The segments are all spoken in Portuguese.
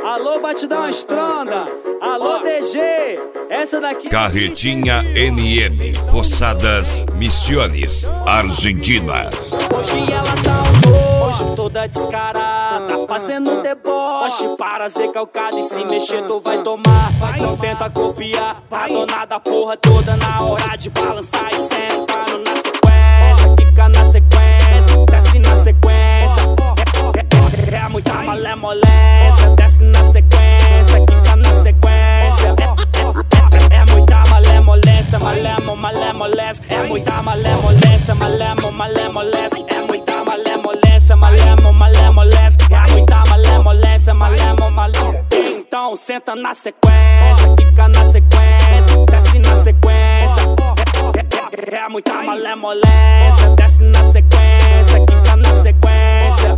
Alô, Batidão Estronda. Alô, DG. Essa daqui... Carretinha NN, Posadas Misiones, Argentina. Hoje ela tá hoje toda descarada, fazendo deboche para ser calcada. E se mexer tu vai tomar, não tenta copiar. A dona da porra toda na hora de balançar e sentando na sequência. Fica na sequência, desce na sequência. É muita malemolência, desce na sequência. Fica na sequência. É muita malemolência, malemolência. É muita malemolência, malemolência. É muita malemolência, malemolência. É muita malemolência, malemolência. Então senta na sequência, fica na sequência, desce na sequência. É muita malemolência, desce na sequência, fica na sequência.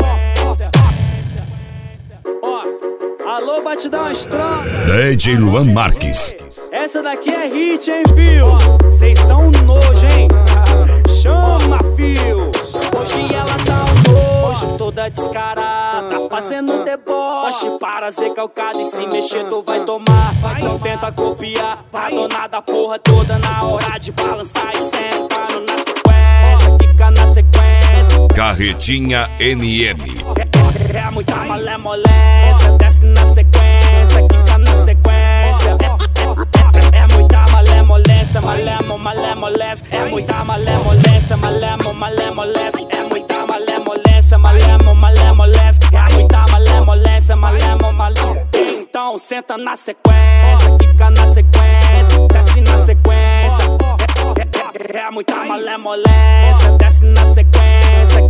Alô, Batidão Estronda. DJ Luan Marques. Essa daqui é hit, hein, fio? Cês tão nojo, hein? Chama, fio. Hoje ela tá hoje toda descarada, fazendo deboche para ser calcada. E se mexer tu vai tomar, não tenta copiar. A dona da porra toda na hora de balançar e sentando na sequência. Fica na sequência. Carretinha NN. É muita malemolência, desce na sequência, fica na sequência. É muita malemolência, malemolência. É muita malemolência, malemolência. É muita malemolência, malemolência. É muita malemolência, malemolência. Então senta na sequência, fica na sequência, desce na sequência. É muita malemolência, desce na sequência.